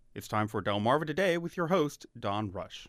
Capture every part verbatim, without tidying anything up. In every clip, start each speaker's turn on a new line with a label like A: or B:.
A: It's time for Delmarva Today with your host, Don Rush.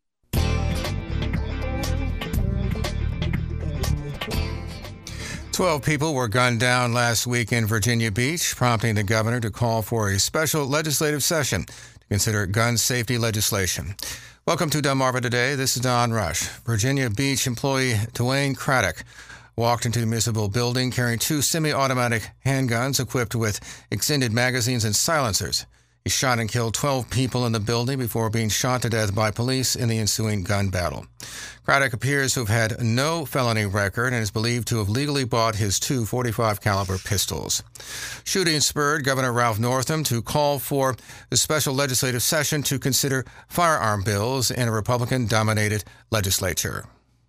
B: Twelve people were gunned down last week in Virginia Beach, prompting the governor to call for a special legislative session to consider gun safety legislation. Welcome to Delmarva Today. This is Don Rush. Virginia Beach employee Dwayne Craddock walked into the municipal building carrying two semi-automatic handguns equipped with extended magazines and silencers. He shot and killed twelve people in the building before being shot to death by police in the ensuing gun battle. Craddock appears to have had no felony record and is believed to have legally bought his two forty-five caliber pistols. Shooting spurred Governor Ralph Northam to call for a special legislative session to consider firearm bills in a Republican-dominated legislature.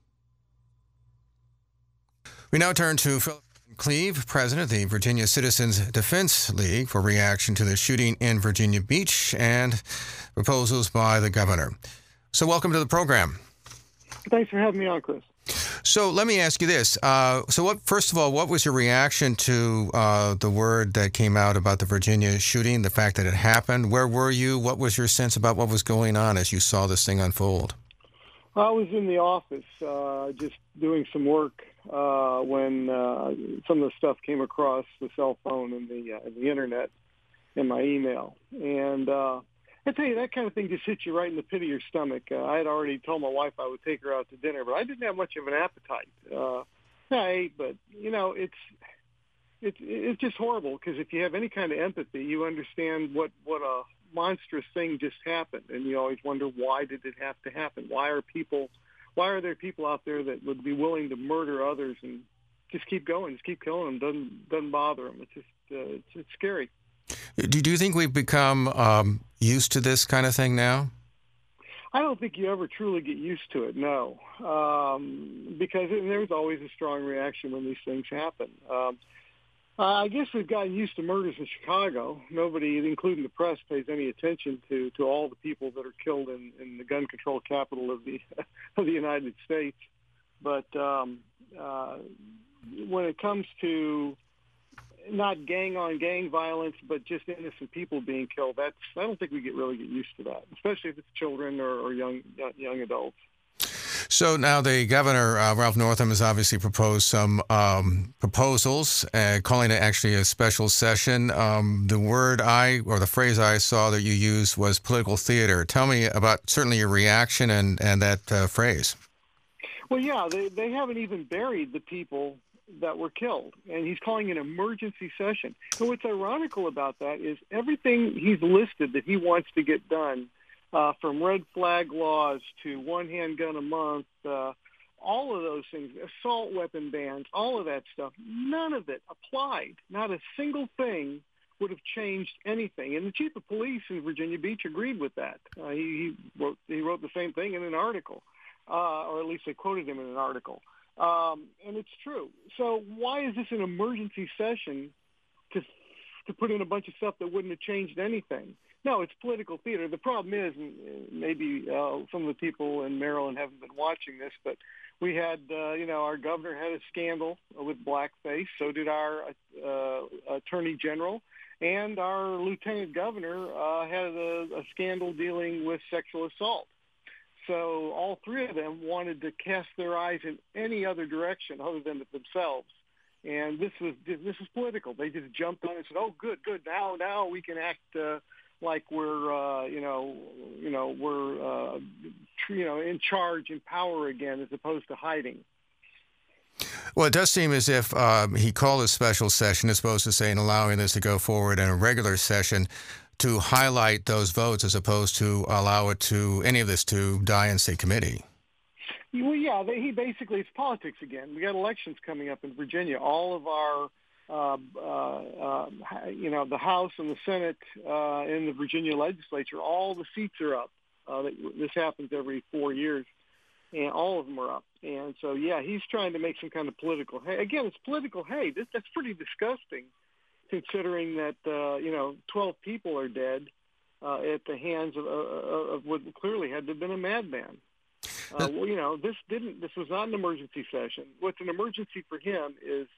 B: We now turn to Philip Cleave, president of the Virginia Citizens Defense League, for reaction to the shooting in Virginia Beach and proposals by the governor. So welcome to the program.
C: Thanks for having me on, Chris.
B: So let me ask you this. Uh, so what, first of all, what was your reaction to uh, the word that came out about the Virginia shooting, the fact that it happened? Where were you? What was your sense about what was going on as you saw this thing unfold?
C: I was in the office uh, just doing some work uh, when uh, some of the stuff came across the cell phone and the, uh, the internet and my email. And uh, I tell you, that kind of thing just hits you right in the pit of your stomach. Uh, I had already told my wife I would take her out to dinner, but I didn't have much of an appetite. Uh, I ate, but, you know, it's it's it's just horrible because if you have any kind of empathy, you understand what, what a monstrous thing just happened, and you always wonder, why did it have to happen? Why are people, why are there people out there that would be willing to murder others and just keep going, just keep killing them? Doesn't doesn't bother them. It's just uh, it's, it's scary.
B: Do, do you think we've become um, used to this kind of thing now?
C: I don't think you ever truly get used to it. No, um, because there's always a strong reaction when these things happen. Um, Uh, I guess we've gotten used to murders in Chicago. Nobody, including the press, pays any attention to, to all the people that are killed in, in the gun control capital of the of the United States. But um, uh, when it comes to not gang-on-gang violence, but just innocent people being killed, that's I don't think we get really get used to that, especially if it's children or, or young young adults.
B: So now the governor, uh, Ralph Northam, has obviously proposed some um, proposals, uh, calling it actually a special session. Um, the word I, or the phrase I saw that you used was political theater. Tell me about certainly your reaction and, and that uh, phrase.
C: Well, yeah, they, they haven't even buried the people that were killed, and he's calling an emergency session. And what's ironical about that is everything he's listed that he wants to get done, Uh, from red flag laws to one handgun a month, uh, all of those things, assault weapon bans, all of that stuff, none of it applied. Not a single thing would have changed anything. And the chief of police in Virginia Beach agreed with that. Uh, he, he, wrote, he wrote the same thing in an article, uh, or at least they quoted him in an article. Um, and it's true. So why is this an emergency session to to put in a bunch of stuff that wouldn't have changed anything? No, it's political theater. The problem is, and maybe uh, some of the people in Maryland haven't been watching this, but we had, uh, you know, our governor had a scandal with blackface. So did our uh, attorney general, and our lieutenant governor uh, had a, a scandal dealing with sexual assault. So all three of them wanted to cast their eyes in any other direction other than themselves. And this was this was political. They just jumped on it and said, "Oh, good, good. Now, now we can act uh, like we're, uh, you know, you know, we're, uh, you know, in charge, in power again, as opposed to hiding."
B: Well, it does seem as if um, he called a special session as opposed to saying allowing this to go forward in a regular session to highlight those votes as opposed to allow it to any of this to die in state committee.
C: Well, yeah, they, he basically, it's politics again. We got elections coming up in Virginia. All of our, uh, uh, uh, you know, the House and the Senate uh, in the Virginia legislature, all the seats are up. Uh, this happens every four years, and all of them are up. And so, yeah, he's trying to make some kind of political hay. Again, it's political hay. This, that's pretty disgusting, considering that, uh, you know, twelve people are dead uh, at the hands of, uh, of what clearly had to have been a madman. Uh, well, you know, this didn't. This was not an emergency session. What's an emergency for him is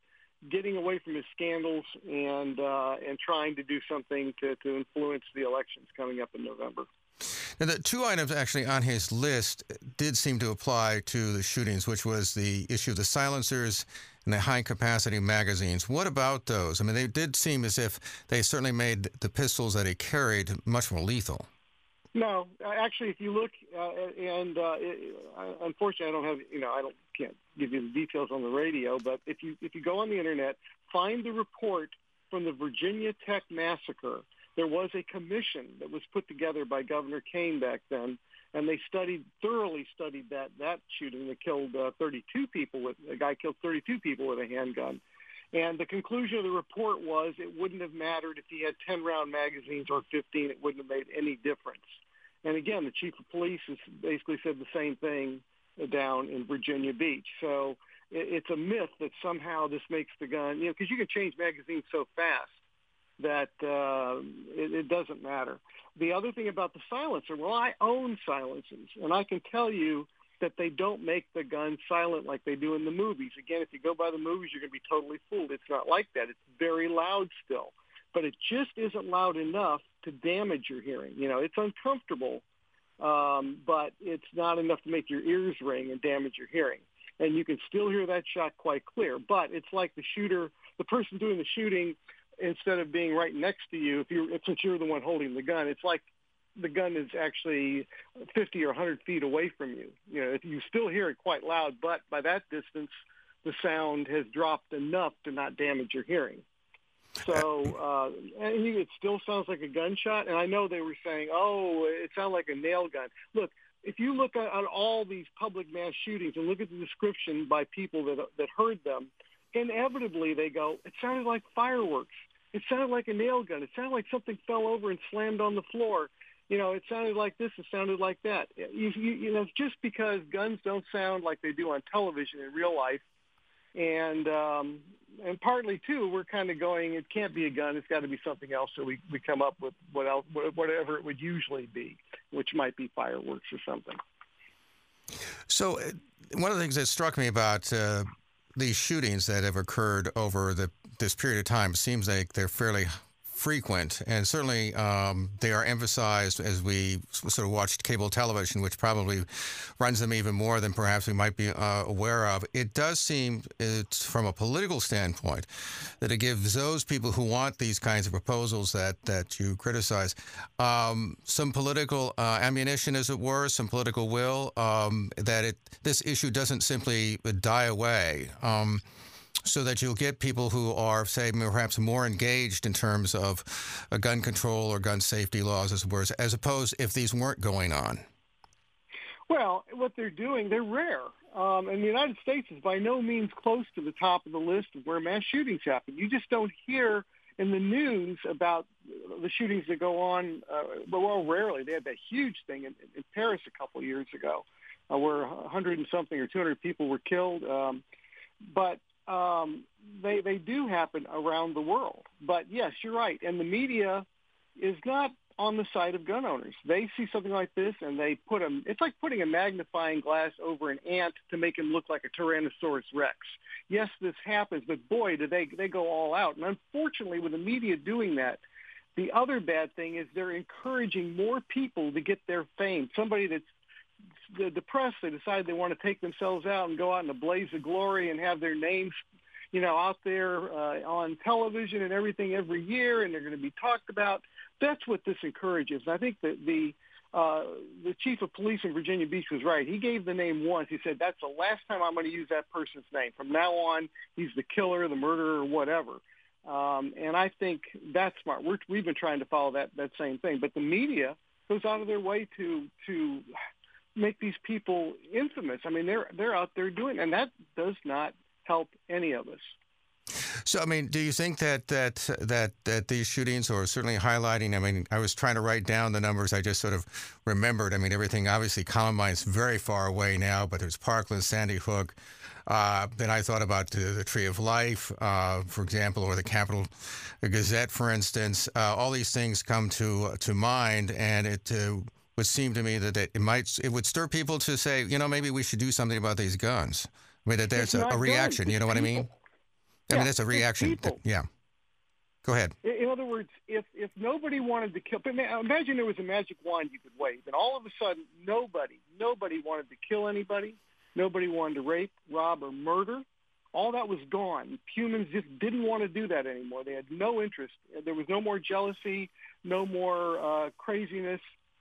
C: getting away from his scandals and uh, and trying to do something to, to influence the elections coming up in November.
B: Now, the two items actually on his list did seem to apply to the shootings, which was the issue of the silencers and the high-capacity magazines. What about those? I mean, they did seem as if they certainly made the pistols that he carried much more lethal.
C: No, actually, if you look, uh, and uh, it, unfortunately, I don't have, you know, I don't can't give you the details on the radio, but if you if you go on the internet, find the report from the Virginia Tech massacre. There was a commission that was put together by Governor Kane back then, and they studied, thoroughly studied that, that shooting that killed uh, thirty-two people, with a guy killed thirty-two people with a handgun. And the conclusion of the report was it wouldn't have mattered if he had ten-round magazines or fifteen. It wouldn't have made any difference. And again, the chief of police has basically said the same thing down in Virginia Beach. So it's a myth that somehow this makes the gun, you know, because you can change magazines so fast that uh, it, it doesn't matter. The other thing about the silencer, well, I own silencers, and I can tell you that they don't make the gun silent like they do in the movies. Again, if you go by the movies, you're going to be totally fooled. It's not like that. It's very loud still, but it just isn't loud enough to damage your hearing. You know, it's uncomfortable, um, but it's not enough to make your ears ring and damage your hearing. And you can still hear that shot quite clear, but it's like the shooter, the person doing the shooting, instead of being right next to you, if you since you're the one holding the gun, it's like the gun is actually fifty or one hundred feet away from you. You know, you still hear it quite loud, but by that distance, the sound has dropped enough to not damage your hearing. So, uh, and it still sounds like a gunshot. And I know they were saying, oh, it sounded like a nail gun. Look, if you look at, at all these public mass shootings and look at the description by people that that heard them, inevitably they go, it sounded like fireworks. It sounded like a nail gun. It sounded like something fell over and slammed on the floor. You know, it sounded like this. It sounded like that. You, you, you know, just because guns don't sound like they do on television in real life, and um, and partly too, we're kind of going, it can't be a gun. It's got to be something else. So we, we come up with what else, whatever it would usually be, which might be fireworks or something.
B: So uh, one of the things that struck me about uh, these shootings that have occurred over the, this period of time seems like they're fairly frequent, and certainly um, they are emphasized as we sort of watched cable television, which probably runs them even more than perhaps we might be uh, aware of. It does seem, it's from a political standpoint, that it gives those people who want these kinds of proposals that, that you criticize um, some political uh, ammunition, as it were, some political will, um, that it this issue doesn't simply die away. Um, so that you'll get people who are, say, perhaps more engaged in terms of uh, gun control or gun safety laws, as it were, as opposed if these weren't going on?
C: Well, what they're doing, they're rare. Um, and the United States is by no means close to the top of the list of where mass shootings happen. You just don't hear in the news about the shootings that go on, uh, well, rarely. They had that huge thing in, in Paris a couple of years ago uh, where one hundred and something or two hundred people were killed. Um, but Um, they they do happen around the world. But yes, you're right. And the media is not on the side of gun owners. They see something like this and they put them, it's like putting a magnifying glass over an ant to make him look like a Tyrannosaurus Rex. Yes, this happens, but boy, do they, they go all out. And unfortunately, with the media doing that, the other bad thing is they're encouraging more people to get their fame. Somebody that's the depressed, they decide they want to take themselves out and go out in a blaze of glory and have their names, you know, out there uh, on television and everything every year, and they're going to be talked about. That's what this encourages. And I think that the uh, the chief of police in Virginia Beach was right. He gave the name once. He said, that's the last time I'm going to use that person's name. From now on, he's the killer, the murderer, or whatever. Um, and I think that's smart. We're, we've been trying to follow that, that same thing. But the media goes out of their way to to make these people infamous. I mean, they're they're out there doing, and that does not help any of us.
B: So, I mean, do you think that that that that these shootings are certainly highlighting? I mean, I was trying to write down the numbers. I just sort of remembered. I mean, everything. Obviously, Columbine's very far away now, but there's Parkland, Sandy Hook. Uh, then I thought about the, the Tree of Life, uh, for example, or the Capital Gazette, for instance. Uh, all these things come to uh, to mind, and it. Uh, would seem to me that it might it would stir people to say, you know, maybe we should do something about these guns. I mean, that there's a, a reaction. You know what I mean? I
C: yeah,
B: mean, that's a reaction. To, yeah. Go ahead.
C: In other words, if if nobody wanted to kill, but imagine there was a magic wand you could wave, and all of a sudden nobody, nobody wanted to kill anybody, nobody wanted to rape, rob, or murder. All that was gone. Humans just didn't want to do that anymore. They had no interest. There was no more jealousy, no more uh, craziness.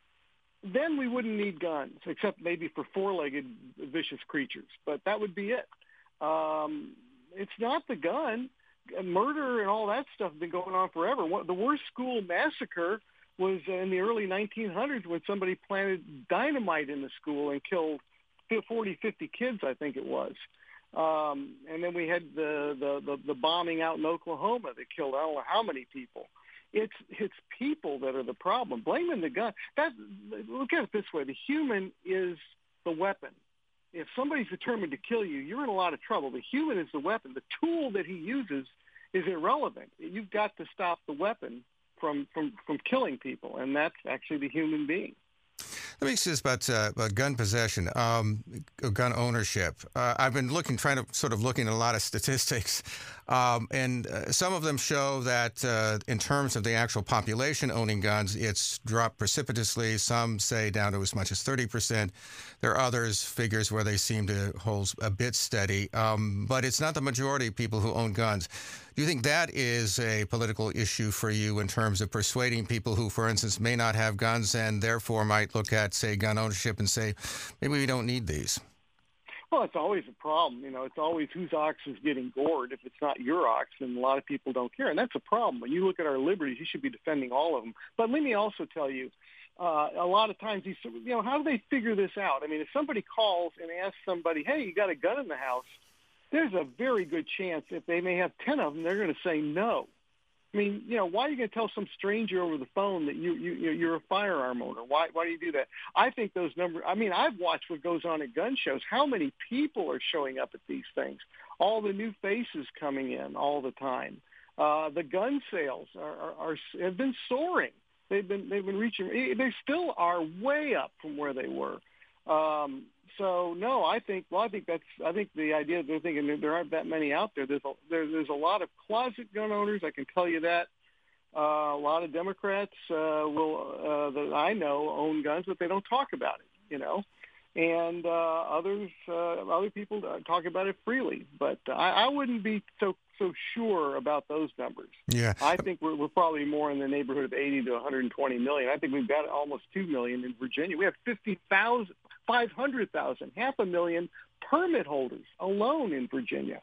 C: Then we wouldn't need guns, except maybe for four-legged vicious creatures. But that would be it. Um, it's not the gun. Murder and all that stuff has been going on forever. The worst school massacre was in the early nineteen hundreds when somebody planted dynamite in the school and killed forty, fifty kids, I think it was. Um, and then we had the, the, the, the bombing out in Oklahoma that killed I don't know how many people. It's it's people that are the problem. Blaming the gun. That, look at it this way. The human is the weapon. If somebody's determined to kill you, you're in a lot of trouble. The human is the weapon. The tool that he uses is irrelevant. You've got to stop the weapon from, from, from killing people, and that's actually the human being.
B: Let me say this about, uh, about gun possession, um, gun ownership. Uh, I've been looking, trying to sort of looking at a lot of statistics, um, and uh, some of them show that uh, in terms of the actual population owning guns, it's dropped precipitously. Some say down to as much as thirty percent. There are others, figures where they seem to hold a bit steady, um, but it's not the majority of people who own guns. Do you think that is a political issue for you in terms of persuading people who, for instance, may not have guns and therefore might look at, say, gun ownership and say, maybe we don't need these?
C: Well, it's always a problem. You know, it's always whose ox is getting gored if it's not your ox, and a lot of people don't care. And that's a problem. When you look at our liberties, you should be defending all of them. But let me also tell you, uh, a lot of times, these, you know, how do they figure this out? I mean, if somebody calls and asks somebody, hey, you got a gun in the house, there's a very good chance if they may have ten of them, they're going to say no. I mean, you know, why are you going to tell some stranger over the phone that you, you, you're a firearm owner? Why, why do you do that? I think those numbers, I mean, I've watched what goes on at gun shows. How many people are showing up at these things? All the new faces coming in all the time. Uh, the gun sales are, are, are have been soaring. They've been, they've been reaching, they still are way up from where they were. Um, So no, I think well, I think that's I think the idea they're thinking that there aren't that many out there. There's a there, there's a lot of closet gun owners. I can tell you that. Uh, a lot of Democrats uh, will uh, that I know own guns, but they don't talk about it. You know, and uh, others uh, other people talk about it freely. But I, I wouldn't be so so sure about those numbers.
B: Yeah,
C: I think we're we're probably more in the neighborhood of eighty to one hundred twenty million. I think we've got almost two million in Virginia. We have fifty thousand. five hundred thousand, half a million permit holders alone in Virginia.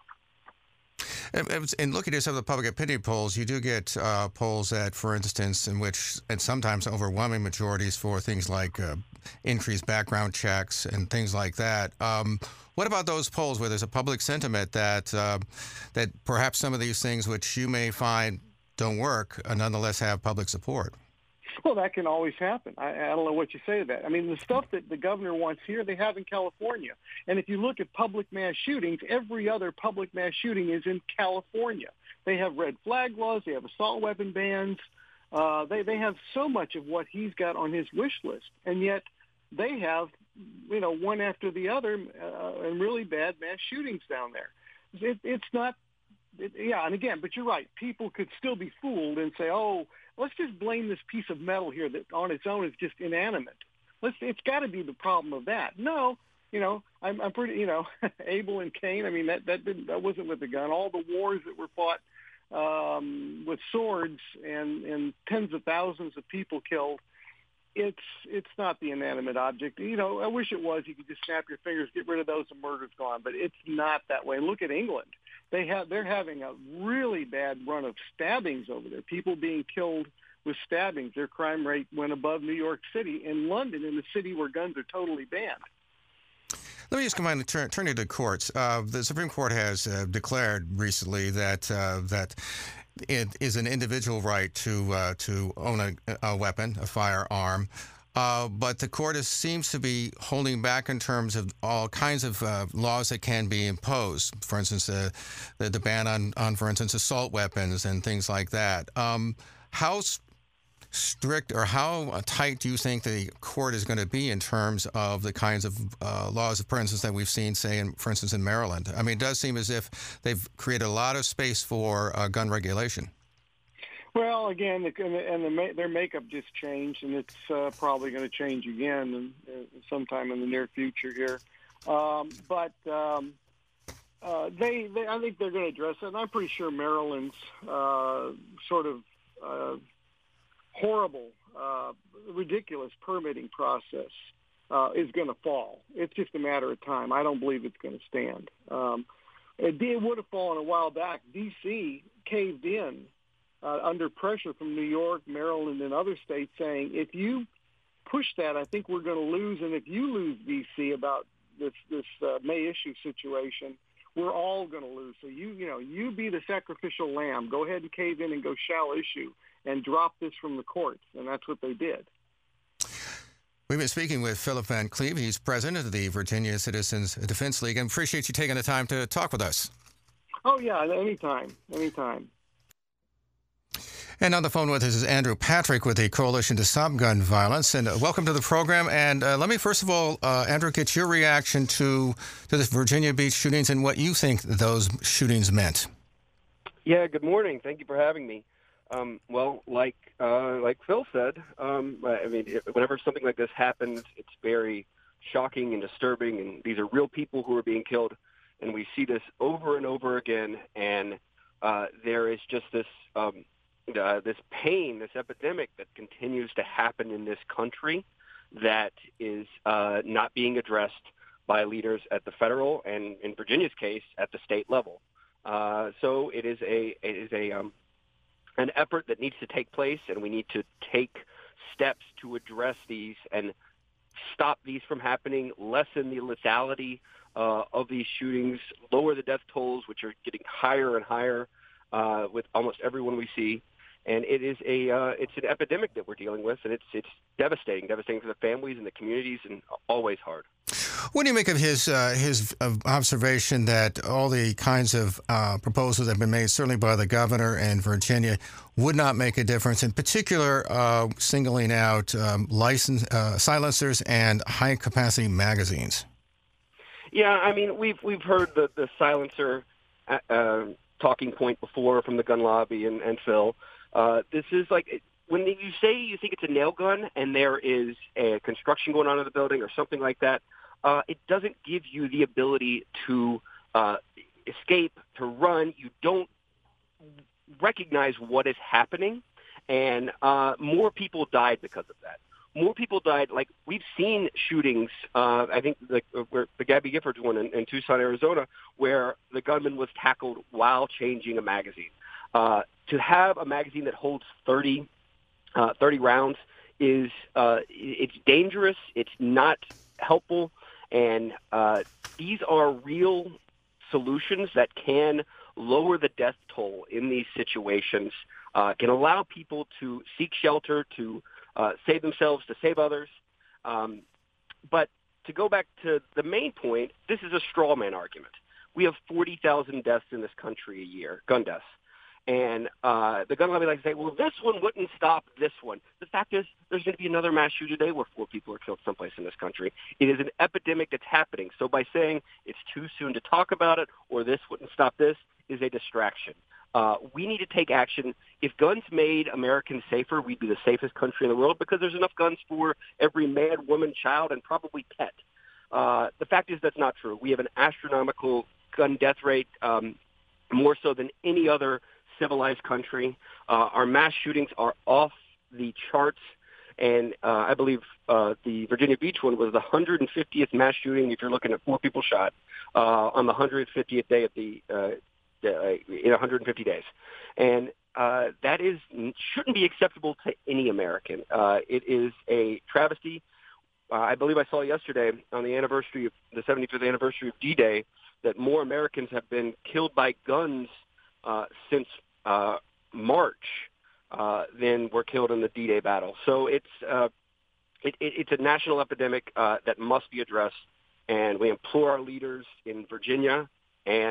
B: And, and looking at some of the public opinion polls, you do get uh, polls that, for instance, in which, and sometimes overwhelming majorities for things like uh, increased background checks and things like that. Um, what about those polls where there's a public sentiment that uh, that perhaps some of these things which you may find don't work uh, nonetheless have public support?
C: Well, that can always happen. I, I don't know what you say to that. I mean, the stuff that the governor wants here, they have in California. And if you look at public mass shootings, every other public mass shooting is in California. They have red flag laws. They have assault weapon bans. Uh, they, they have so much of what he's got on his wish list. And yet they have, you know, one after the other uh, and really bad mass shootings down there. It, it's not, it, yeah, and again, but you're right. People could still be fooled and say, oh, let's just blame this piece of metal here that on its own is just inanimate. Let's, it's got to be the problem of that. No, you know, I'm, I'm pretty, you know, Abel and Cain. I mean, that that didn't, that wasn't with a gun. All the wars that were fought um, with swords and, and tens of thousands of people killed. It's it's not the inanimate object. You know, I wish it was. You could just snap your fingers, get rid of those, and murder's gone. But it's not that way. And look at England. They have they're having a really bad run of stabbings over there. People being killed with stabbings. Their crime rate went above New York City. In London, in the city where guns are totally banned.
B: Let me just combine the turn, turn to the courts. Uh, the Supreme Court has uh, declared recently that uh, that it is an individual right to uh, to own a, a weapon, a firearm. Uh, but the court is, seems to be holding back in terms of all kinds of uh, laws that can be imposed. For instance, uh, the, the ban on, on, for instance, assault weapons and things like that. Um, how strict or how tight do you think the court is going to be in terms of the kinds of uh, laws, for instance, that we've seen, say, in, for instance, in Maryland? I mean, it does seem as if they've created a lot of space for uh, gun regulation.
C: Well, again, the, and, the, and the, their makeup just changed, and it's uh, probably going to change again in, uh, sometime in the near future here. Um, but um, uh, they, they, I think they're going to address it, and I'm pretty sure Maryland's uh, sort of uh, horrible, uh, ridiculous permitting process uh, is going to fall. It's just a matter of time. I don't believe it's going to stand. Um, it, it would have fallen a while back. D C caved in uh, under pressure from New York, Maryland, and other states saying, if you push that, I think we're going to lose, and if you lose D C about this this uh, May issue situation, we're all going to lose. So you you know you be the sacrificial lamb. Go ahead and cave in and go shall issue and drop this from the courts, and that's what they did.
B: We've been speaking with Philip Van Cleve. He's president of the Virginia Citizens Defense League, and appreciate you taking the time to talk with us.
C: Oh yeah, anytime, anytime.
B: And on the phone with us is Andrew Patrick with the Coalition to Stop Gun Violence. And uh, welcome to the program. And uh, let me first of all, uh, Andrew, get your reaction to, to the Virginia Beach shootings and what you think those shootings meant.
D: Yeah, good morning. Thank you for having me. Um, well, like uh, like Phil said, um, I mean, it, whenever something like this happens, it's very shocking and disturbing. And these are real people who are being killed. And we see this over and over again. And uh, there is just this... Um, Uh, this pain, this epidemic that continues to happen in this country that is uh, not being addressed by leaders at the federal and, in Virginia's case, at the state level. Uh, so it is a it is a um, an effort that needs to take place, and we need to take steps to address these and stop these from happening, lessen the lethality uh, of these shootings, lower the death tolls, which are getting higher and higher uh, with almost everyone we see. And it is a uh, it's an epidemic that we're dealing with, and it's it's devastating, devastating for the families and the communities, and always hard.
B: What do you make of his uh, his uh, observation that all the kinds of uh, proposals that have been made, certainly by the governor and Virginia, would not make a difference? In particular, uh, singling out um, license uh, silencers and high capacity magazines.
D: Yeah, I mean we've we've heard the the silencer uh, talking point before from the gun lobby and, and Phil. Uh, this is like when you say you think it's a nail gun and there is a construction going on in the building or something like that, uh, it doesn't give you the ability to uh, escape, to run. You don't recognize what is happening, and uh, more people died because of that. More people died. Like we've seen shootings. Uh, I think the, where the Gabby Giffords one in, in Tucson, Arizona, where the gunman was tackled while changing a magazine. Uh, to have a magazine that holds thirty, uh, thirty rounds is uh, it's dangerous. It's not helpful, and uh, these are real solutions that can lower the death toll in these situations. Uh, can allow people to seek shelter, to uh, save themselves, to save others. Um, but to go back to the main point, this is a straw man argument. We have forty thousand deaths in this country a year, gun deaths. And uh, the gun lobby likes to say, well, this one wouldn't stop this one. The fact is, there's going to be another mass shooting today where four people are killed someplace in this country. It is an epidemic that's happening. So by saying it's too soon to talk about it or this wouldn't stop this is a distraction. Uh, we need to take action. If guns made Americans safer, we'd be the safest country in the world because there's enough guns for every man, woman, child, and probably pet. Uh, the fact is that's not true. We have an astronomical gun death rate, um, more so than any other civilized country. Uh, our mass shootings are off the charts, and uh, I believe uh, the Virginia Beach one was the one hundred fiftieth mass shooting. If you're looking at four people shot uh, on the one hundred fiftieth day of the uh, uh, in one hundred fifty days, and uh, that is shouldn't be acceptable to any American. Uh, it is a travesty. Uh, I believe I saw yesterday on the anniversary of the seventy-fifth anniversary of D-Day that more Americans have been killed by guns uh, since Uh, March uh, than were killed in the D-Day battle. So it's uh, it, it, it's a national epidemic uh, that must be addressed, and we implore our leaders in Virginia and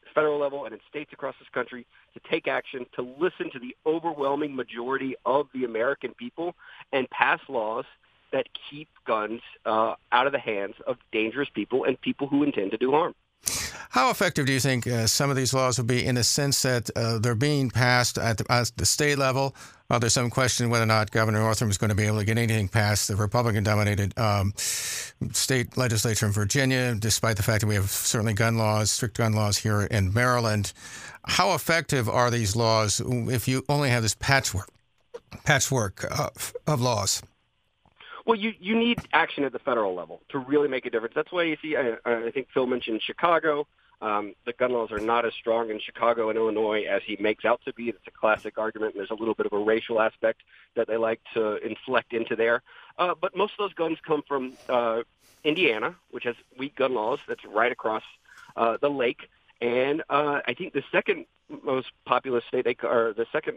D: federal level and in states across this country to take action, to listen to the overwhelming majority of the American people and pass laws that keep guns uh, out of the hands of dangerous people and people who intend to do harm.
B: How effective do you think uh, some of these laws will be in the sense that uh, they're being passed at the, at the state level? Uh, there's some question whether or not Governor Northam is going to be able to get anything past the Republican-dominated um, state legislature in Virginia, despite the fact that we have certainly gun laws, strict gun laws here in Maryland. How effective are these laws if you only have this patchwork, patchwork of, of laws?
D: Well, you, you need action at the federal level to really make a difference. That's why you see, I, I think Phil mentioned Chicago. Um, the gun laws are not as strong in Chicago and Illinois as he makes out to be. It's a classic argument, and there's a little bit of a racial aspect that they like to inflect into there. Uh, but most of those guns come from uh, Indiana, which has weak gun laws. That's right across uh, the lake. And uh, I think the second most populous state, they, or the second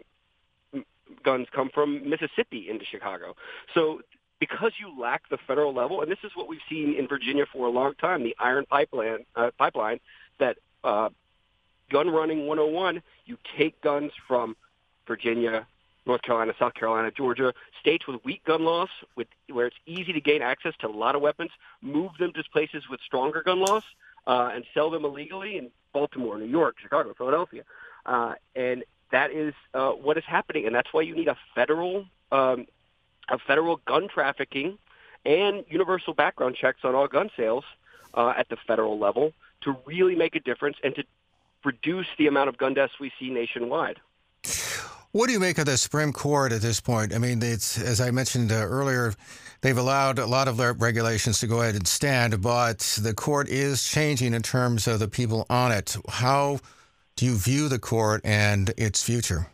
D: guns come from Mississippi into Chicago. So because you lack the federal level, and this is what we've seen in Virginia for a long time, the iron pipeline, uh, pipeline that uh, gun running one oh one, you take guns from Virginia, North Carolina, South Carolina, Georgia, states with weak gun laws, with, where it's easy to gain access to a lot of weapons, move them to places with stronger gun laws, uh, and sell them illegally in Baltimore, New York, Chicago, Philadelphia. Uh, and that is uh, what is happening, and that's why you need a federal um, of federal gun trafficking and universal background checks on all gun sales uh, at the federal level to really make a difference and to reduce the amount of gun deaths we see nationwide.
B: What do you make of the Supreme Court at this point? I mean, it's, as I mentioned uh, earlier, they've allowed a lot of their regulations to go ahead and stand, but the court is changing in terms of the people on it. How do you view the court and its future?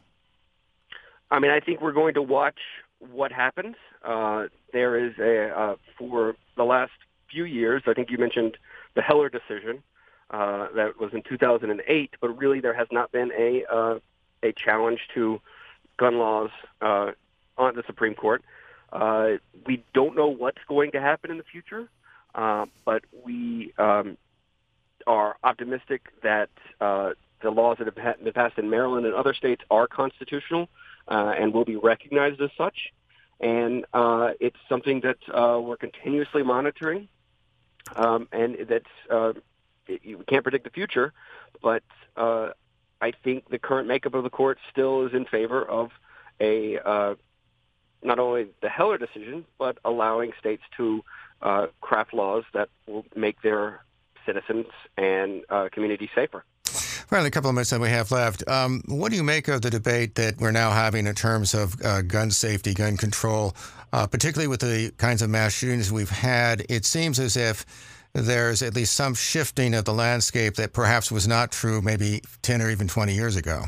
D: I mean, I think we're going to watch what happens. Uh, there is a, uh, for the last few years, I think you mentioned the Heller decision uh, that was in two thousand eight, but really there has not been a uh, a challenge to gun laws uh, on the Supreme Court. Uh, we don't know what's going to happen in the future, uh, but we um, are optimistic that uh, the laws that have been passed in Maryland and other states are constitutional uh, and will be recognized as such. And uh, it's something that uh, we're continuously monitoring, um, and that's uh, it, you can't predict the future, but uh, I think the current makeup of the court still is in favor of a uh, not only the Heller decision, but allowing states to uh, craft laws that will make their citizens and uh, communities safer.
B: Well, in a couple of minutes that we have left, um, what do you make of the debate that we're now having in terms of uh, gun safety, gun control, uh, particularly with the kinds of mass shootings we've had? It seems as if there's at least some shifting of the landscape that perhaps was not true maybe ten or even twenty years ago.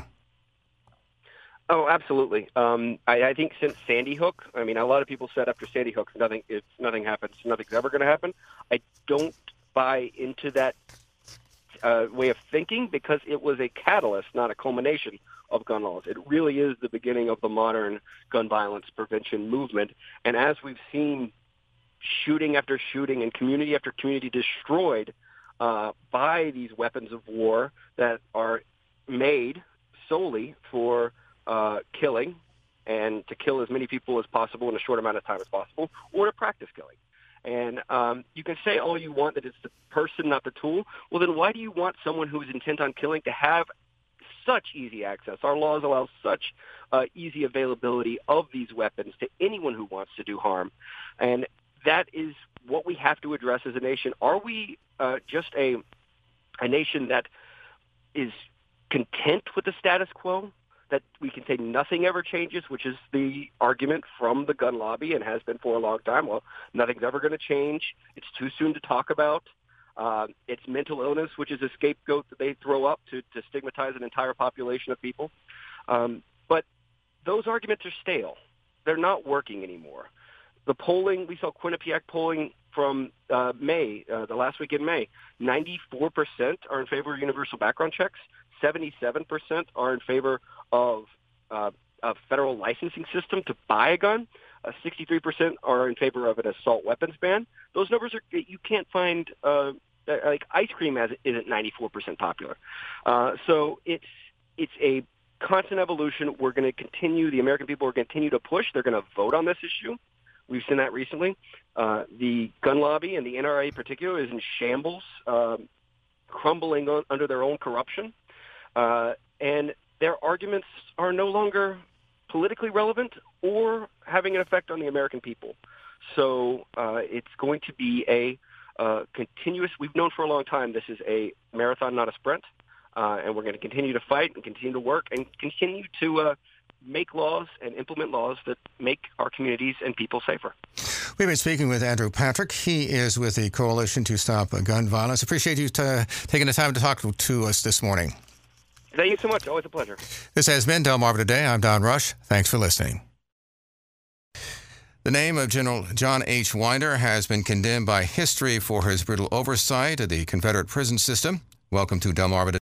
D: Oh, absolutely. Um, I, I think since Sandy Hook, I mean, a lot of people said after Sandy Hook, nothing, if nothing happens, nothing's ever going to happen. I don't buy into that Uh, way of thinking, because it was a catalyst, not a culmination of gun laws. It really is the beginning of the modern gun violence prevention movement. And as we've seen shooting after shooting and community after community destroyed uh, by these weapons of war that are made solely for uh, killing and to kill as many people as possible in a short amount of time as possible, or to practice killing. And um, you can say all you want that it's the person, not the tool. Well, then why do you want someone who is intent on killing to have such easy access? Our laws allow such uh, easy availability of these weapons to anyone who wants to do harm. And that is what we have to address as a nation. Are we uh, just a, a nation that is content with the status quo, that we can say nothing ever changes, which is the argument from the gun lobby and has been for a long time? Well, nothing's ever going to change. It's too soon to talk about. Uh, it's mental illness, which is a scapegoat that they throw up to, to stigmatize an entire population of people. Um, but those arguments are stale. They're not working anymore. The polling, we saw Quinnipiac polling from uh, May, uh, the last week in May, ninety-four percent are in favor of universal background checks. seventy-seven percent are in favor of uh, a federal licensing system to buy a gun. Uh, sixty-three percent are in favor of an assault weapons ban. Those numbers are, you can't find uh, uh, like ice cream as isn't ninety-four percent popular. Uh, so it's it's a constant evolution. We're going to continue. The American people are going to continue to push. They're going to vote on this issue. We've seen that recently. Uh, the gun lobby and the N R A in particular is in shambles, um, crumbling on, under their own corruption. Uh, and their arguments are no longer politically relevant or having an effect on the American people. So uh, it's going to be a uh, continuous, we've known for a long time this is a marathon, not a sprint. Uh, and we're going to continue to fight and continue to work and continue to uh, make laws and implement laws that make our communities and people safer.
B: We've been speaking with Andrew Patrick. He is with the Coalition to Stop Gun Violence. Appreciate you t- taking the time to talk to, to us this morning.
D: Thank you so much. Always a pleasure.
B: This has been Delmarva Today. I'm Don Rush. Thanks for listening. The name of General John H. Winder has been condemned by history for his brutal oversight of the Confederate prison system. Welcome to Delmarva Today.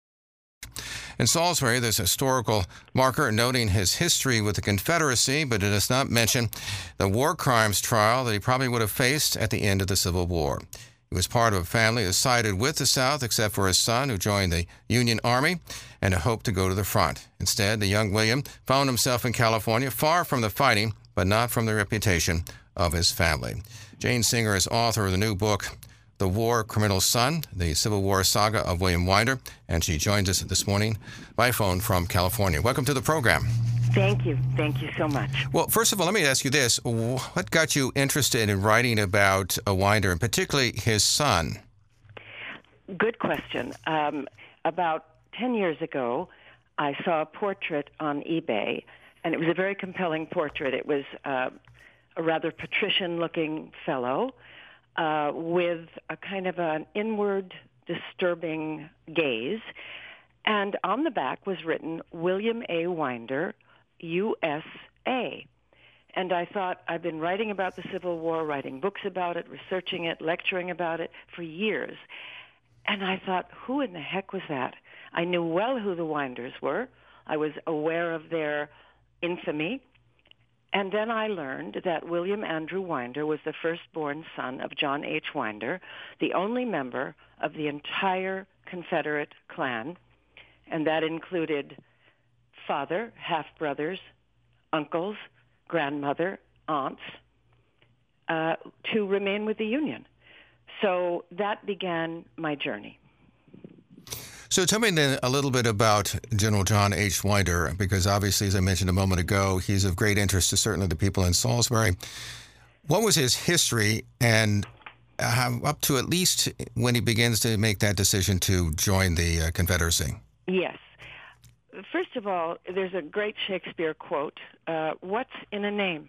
B: In Salisbury, there's a historical marker noting his history with the Confederacy, but it does not mention the war crimes trial that he probably would have faced at the end of the Civil War. He was part of a family that sided with the South, except for his son, who joined the Union Army and hoped to go to the front. Instead, the young William found himself in California, far from the fighting, but not from the reputation of his family. Jane Singer is author of the new book, The War Criminal's Son, the Civil War saga of William Winder, and she joins us this morning by phone from California. Welcome to the program.
E: Thank you. Thank you so much.
B: Well, first of all, let me ask you this. What got you interested in writing about uh, Winder, and particularly his son?
E: Good question. Um, about ten years ago, I saw a portrait on eBay, and it was a very compelling portrait. It was uh, a rather patrician-looking fellow, Uh, with a kind of an inward, disturbing gaze. And on the back was written, William A. Winder, U S A. And I thought, I've been writing about the Civil War, writing books about it, researching it, lecturing about it for years. And I thought, who in the heck was that? I knew well who the Winders were. I was aware of their infamy. And then I learned that William Andrew Winder was the firstborn son of John H. Winder, the only member of the entire Confederate clan, and that included father, half-brothers, uncles, grandmother, aunts, uh, to remain with the Union. So that began my journey.
B: So tell me then a little bit about General John H. Winder, because obviously, as I mentioned a moment ago, he's of great interest to certainly the people in Salisbury. What was his history, and uh, up to at least when he begins to make that decision to join the uh, Confederacy?
E: Yes. First of all, there's a great Shakespeare quote, uh, what's in a name?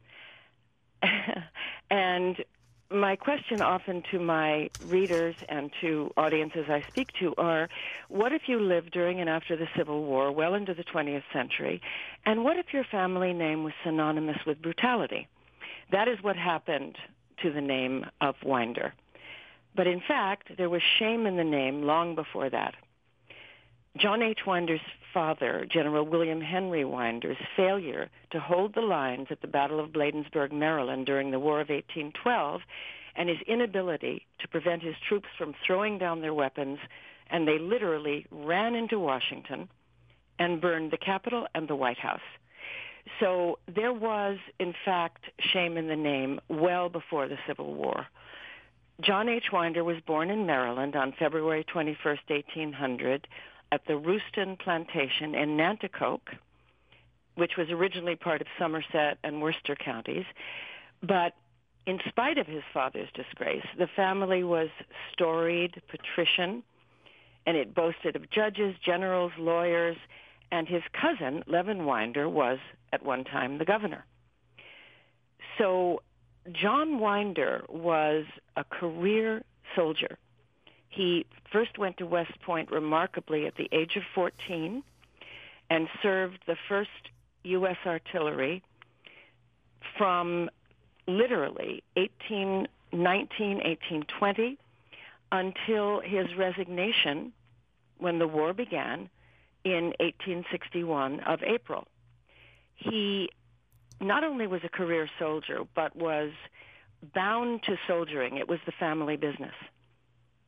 E: And my question often to my readers and to audiences I speak to are, what if you lived during and after the Civil War, well into the twentieth century, and what if your family name was synonymous with brutality? That is what happened to the name of Winder. But in fact, there was shame in the name long before that. John H. Winder's father, General William Henry Winder's failure to hold the lines at the Battle of Bladensburg, Maryland during the War of eighteen twelve, and his inability to prevent his troops from throwing down their weapons, and they literally ran into Washington and burned the Capitol and the White House. So there was, in fact, shame in the name well before the Civil War. John H. Winder was born in Maryland on February twenty-first, eighteen hundred, at the Rooston Plantation in Nanticoke, which was originally part of Somerset and Worcester counties. But in spite of his father's disgrace, the family was storied, patrician, and it boasted of judges, generals, lawyers, and his cousin, Levin Winder, was at one time the governor. So John Winder was a career soldier. He first went to West Point remarkably at the age of fourteen and served the first U S artillery from literally eighteen nineteen, eighteen twenty until his resignation when the war began in eighteen sixty-one of April. He not only was a career soldier, but was bound to soldiering. It was the family business.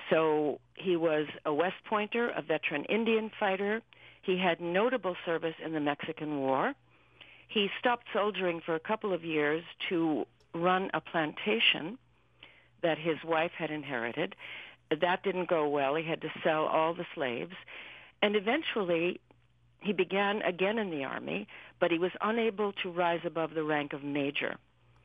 E: So he was a West Pointer, a veteran Indian fighter. He had notable service in the Mexican War. He stopped soldiering for a couple of years to run a plantation that his wife had inherited. That didn't go well. He had to sell all the slaves. And eventually, he began again in the Army, but he was unable to rise above the rank of major.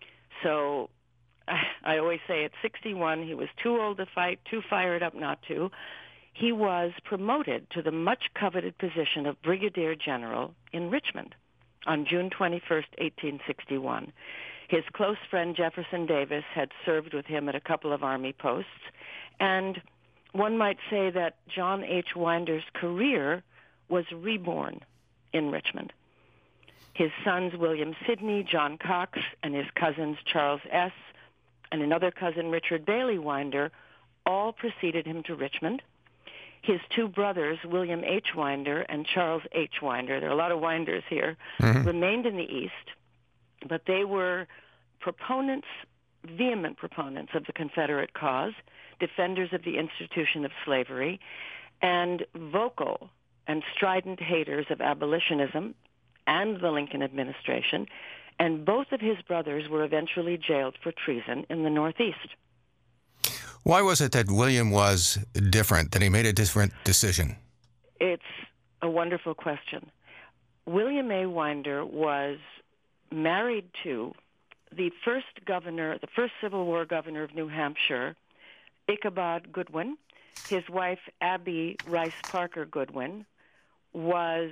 E: So I always say at sixty-one, he was too old to fight, too fired up not to. He was promoted to the much-coveted position of Brigadier General in Richmond on June twenty-first, eighteen sixty-one. His close friend Jefferson Davis had served with him at a couple of Army posts, and one might say that John H. Winder's career was reborn in Richmond. His sons, William Sidney, John Cox, and his cousins, Charles S., and another cousin, Richard Bailey Winder, all preceded him to Richmond. His two brothers, William H. Winder and Charles H. Winder, there are a lot of Winders here, mm-hmm. remained in the East, but they were proponents, vehement proponents of the Confederate cause, defenders of the institution of slavery, and vocal and strident haters of abolitionism and the Lincoln administration, and both of his brothers were eventually jailed for treason in the Northeast.
B: Why was it that William was different, that he made a different decision?
E: It's a wonderful question. William A. Winder was married to the first governor, the first Civil War governor of New Hampshire, Ichabod Goodwin. His wife, Abby Rice Parker Goodwin, was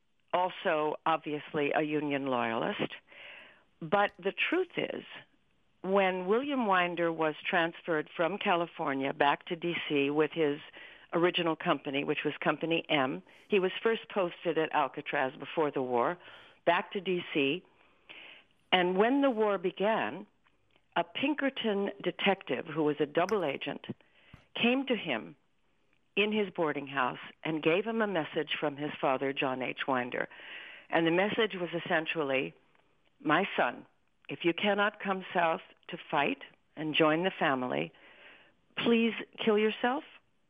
E: also obviously a Union loyalist. But the truth is, when William Winder was transferred from California back to D C with his original company, which was Company M, he was first posted at Alcatraz before the war, back to D C, and when the war began, a Pinkerton detective who was a double agent came to him in his boarding house and gave him a message from his father, John H. Winder. And the message was essentially, my son, if you cannot come south to fight and join the family, please kill yourself,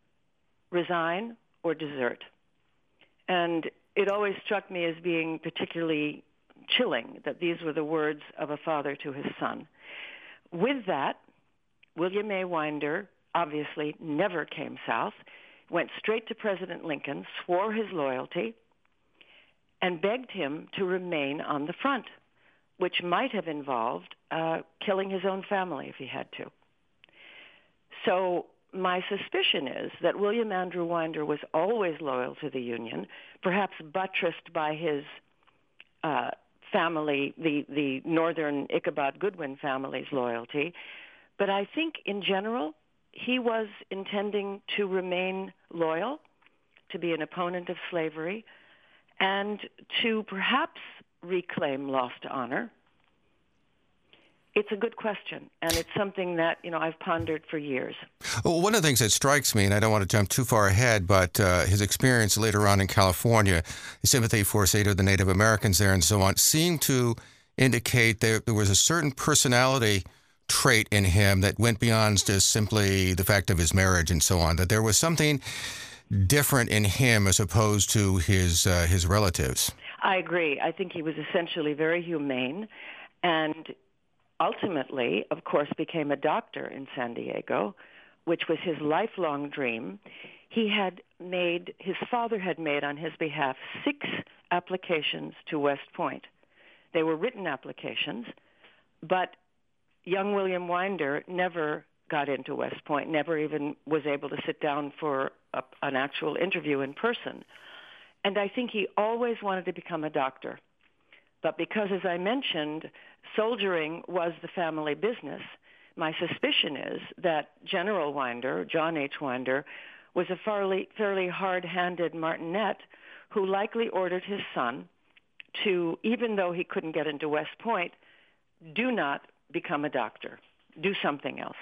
E: resign, or desert. And it always struck me as being particularly chilling that these were the words of a father to his son. With that, William A. Winder obviously never came south, went straight to President Lincoln, swore his loyalty, and begged him to remain on the front, which might have involved uh, killing his own family if he had to. So my suspicion is that William Andrew Winder was always loyal to the Union, perhaps buttressed by his uh, family, the, the Northern Ichabod Goodwin family's loyalty. But I think in general, he was intending to remain loyal, to be an opponent of slavery, and to perhaps reclaim lost honor. It's a good question, and it's something that, you know, I've pondered for years.
B: Well, one of the things that strikes me, and I don't want to jump too far ahead, but uh, his experience later on in California, his sympathy for, say, the Native Americans there and so on, seemed to indicate that there was a certain personality trait in him that went beyond just simply the fact of his marriage and so on, that there was something different in him as opposed to his uh, his relatives.
E: I agree. I think he was essentially very humane, and ultimately, of course, became a doctor in San Diego, which was his lifelong dream. He had made, his father had made on his behalf six applications to West Point. They were written applications, but young William Winder never got into West Point, never even was able to sit down for a, an actual interview in person. And I think he always wanted to become a doctor. But because, as I mentioned, soldiering was the family business, my suspicion is that General Winder, John H. Winder, was a fairly, fairly hard-handed martinet who likely ordered his son to, even though he couldn't get into West Point, do not become a doctor. Do something else.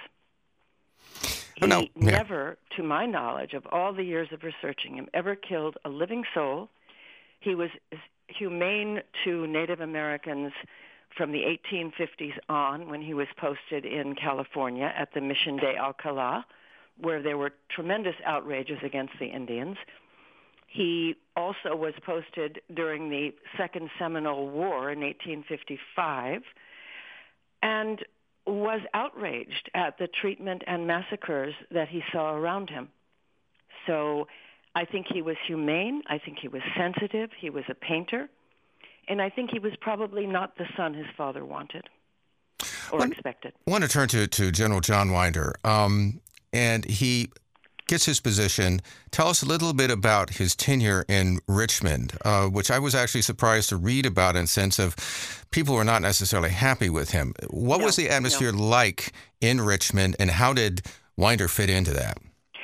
E: He
B: oh, no. yeah.
E: never, to my knowledge, of all the years of researching him, ever killed a living soul. He was humane to Native Americans from the eighteen fifties on, when he was posted in California at the Mission de Alcalá, where there were tremendous outrages against the Indians. He also was posted during the Second Seminole War in eighteen fifty-five and was outraged at the treatment and massacres that he saw around him. So I think he was humane. I think he was sensitive. He was a painter. And I think he was probably not the son his father wanted or
B: I
E: expected.
B: I want to turn to, to General John Winder. Um, and he gets his position. Tell us a little bit about his tenure in Richmond, uh, which I was actually surprised to read about in the sense of people were not necessarily happy with him. What
E: No,
B: was the atmosphere
E: no.
B: like in Richmond, and how did Winder fit into that?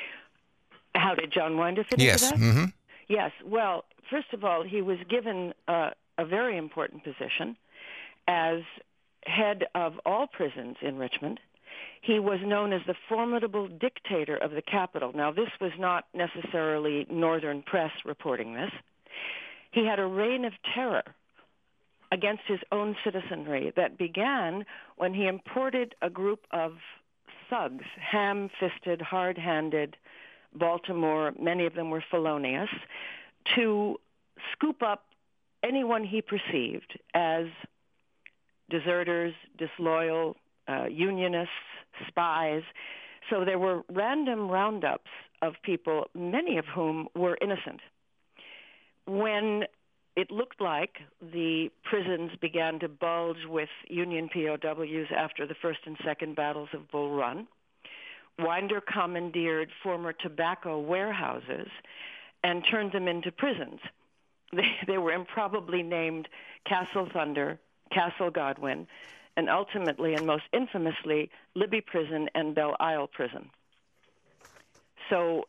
E: How did John Winder fit
B: Yes.
E: into that?
B: Mm-hmm.
E: Yes. Well, first of all, he was given uh, a very important position as head of all prisons in Richmond. He was known as the formidable dictator of the capital. Now, this was not necessarily Northern press reporting this. He had a reign of terror against his own citizenry that began when he imported a group of thugs, ham-fisted, hard-handed, Baltimore, many of them were felonious, to scoop up anyone he perceived as deserters, disloyal, uh, unionists, spies. So there were random roundups of people, many of whom were innocent. When it looked like the prisons began to bulge with Union P O Ws after the first and second battles of Bull Run, Winder commandeered former tobacco warehouses and turned them into prisons. They, they were improbably named Castle Thunder, Castle Godwin, and ultimately and most infamously, Libby Prison and Belle Isle Prison. So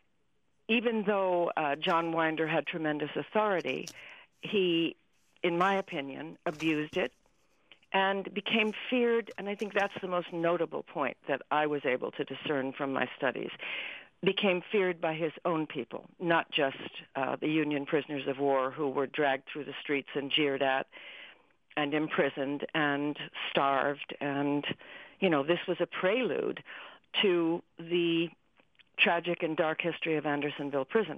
E: even though uh, John Winder had tremendous authority, he, in my opinion, abused it and became feared, and I think that's the most notable point that I was able to discern from my studies, became feared by his own people, not just uh, the Union prisoners of war who were dragged through the streets and jeered at and imprisoned and starved. And, you know, this was a prelude to the tragic and dark history of Andersonville Prison.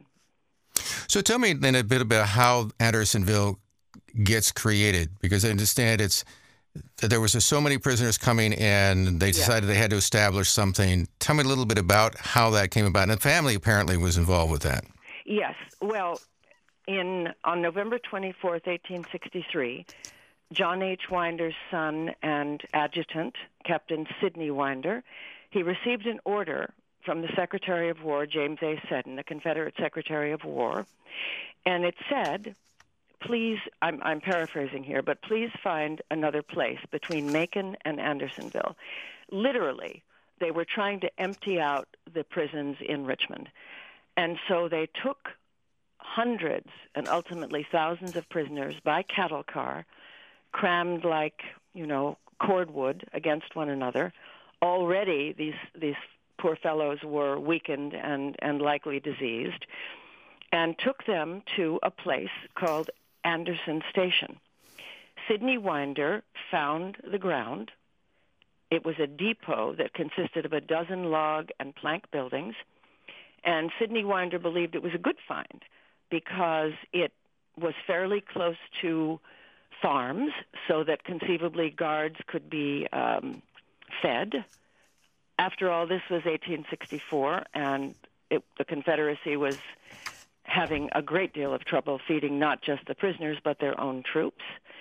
B: So tell me then a bit about how Andersonville gets created, because I understand it's that there was just so many prisoners coming in, they decided yeah. they had to establish something. Tell me a little bit about how that came about. And the family apparently was involved with that.
E: Yes. Well, in on November twenty-fourth, eighteen sixty-three, John H. Winder's son and adjutant, Captain Sidney Winder, he received an order from the Secretary of War, James A. Seddon, the Confederate Secretary of War, and it said, please, I'm, I'm paraphrasing here, but please find another place between Macon and Andersonville. Literally, they were trying to empty out the prisons in Richmond. And so they took hundreds and ultimately thousands of prisoners by cattle car, crammed like, you know, cordwood against one another. Already these these poor fellows were weakened and, and likely diseased, and took them to a place called Anderson Station. Sidney Winder found the ground. It was a depot that consisted of a dozen log and plank buildings, and Sidney Winder believed it was a good find because it was fairly close to farms so that conceivably guards could be um, fed. After all, this was eighteen sixty-four, and it, the Confederacy was having a great deal of trouble feeding not just the prisoners but their own troops.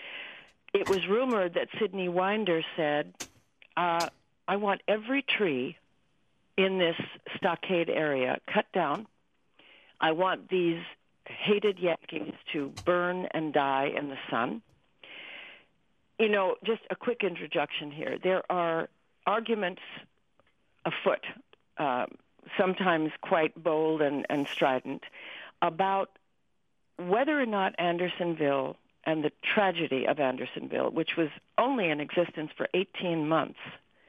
E: It was rumored that Sidney Winder said, uh, I want every tree in this stockade area cut down. I want these hated Yankees to burn and die in the sun. You know, just a quick introduction here. There are arguments afoot, uh, sometimes quite bold and, and strident, about whether or not Andersonville and the tragedy of Andersonville, which was only in existence for eighteen months,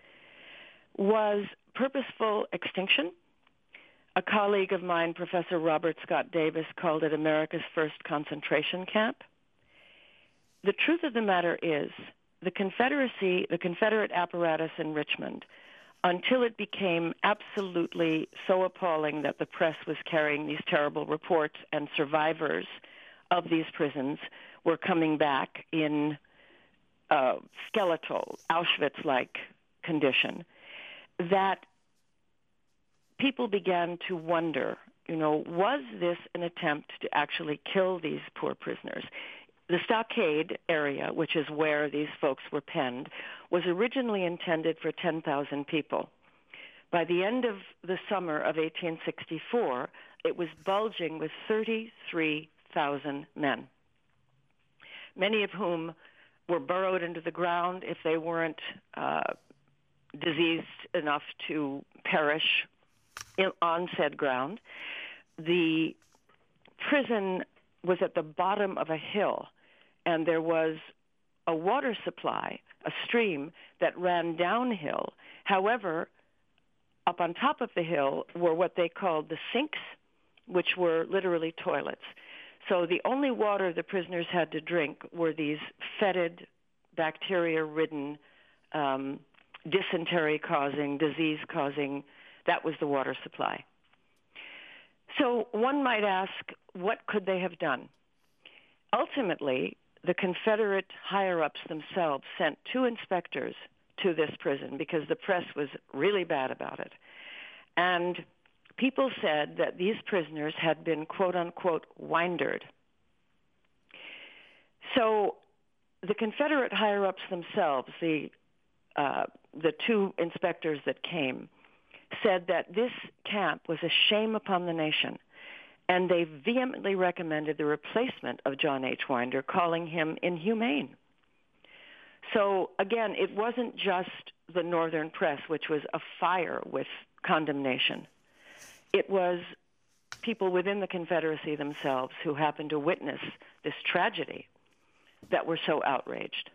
E: was purposeful extinction. A colleague of mine, Professor Robert Scott Davis, called it America's first concentration camp. The truth of the matter is the Confederacy, the Confederate apparatus in Richmond, until it became absolutely so appalling that the press was carrying these terrible reports and survivors of these prisons were coming back in uh, skeletal, Auschwitz-like condition, that people began to wonder, you know, was this an attempt to actually kill these poor prisoners? The stockade area, which is where these folks were penned, was originally intended for ten thousand people. By the end of the summer of eighteen sixty-four, it was bulging with thirty-three thousand men, many of whom were burrowed into the ground if they weren't uh, diseased enough to perish in, on said ground. The prison was at the bottom of a hill, and there was a water supply, a stream that ran downhill. However, up on top of the hill were what they called the sinks, which were literally toilets. So the only water the prisoners had to drink were these fetid, bacteria-ridden, um, dysentery-causing, disease-causing, that was the water supply. So one might ask, what could they have done? Ultimately, the Confederate higher-ups themselves sent two inspectors to this prison because the press was really bad about it. And people said that these prisoners had been, quote-unquote, windered. So the Confederate higher-ups themselves, the uh, the two inspectors that came, said that this camp was a shame upon the nation, and they vehemently recommended the replacement of John H. Winder, calling him inhumane. So, again, it wasn't just the Northern press, which was afire with condemnation. It was people within the Confederacy themselves who happened to witness this tragedy that were so outraged.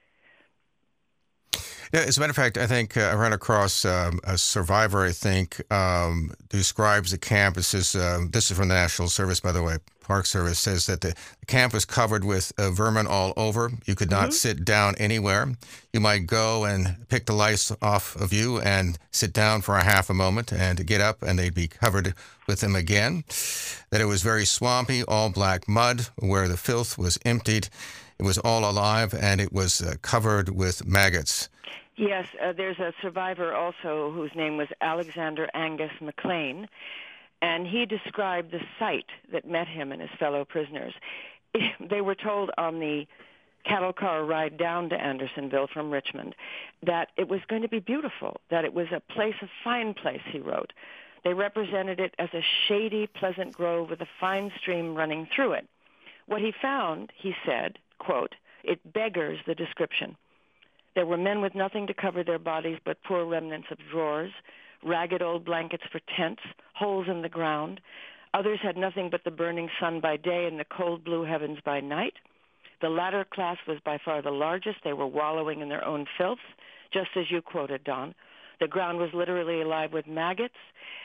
B: Yeah, as a matter of fact, I think uh, I ran across um, a survivor, I think, um, describes the camp. It says, um, this is from the National Service, by the way, Park Service, says that the, the camp was covered with uh, vermin all over. You could not mm-hmm. sit down anywhere. You might go and pick the lice off of you and sit down for a half a moment and get up, and they'd be covered with them again. That it was very swampy, all black mud, where the filth was emptied. It was all alive, and it was uh, covered with maggots.
E: Yes, uh, there's a survivor also whose name was Alexander Angus McLean, and he described the sight that met him and his fellow prisoners. They were told on the cattle car ride down to Andersonville from Richmond that it was going to be beautiful, that it was a place, a fine place, he wrote. They represented it as a shady, pleasant grove with a fine stream running through it. What he found, he said, quote, it beggars the description. There were men with nothing to cover their bodies but poor remnants of drawers, ragged old blankets for tents, holes in the ground. Others had nothing but the burning sun by day and the cold blue heavens by night. The latter class was by far the largest. They were wallowing in their own filth, just as you quoted, Don. The ground was literally alive with maggots.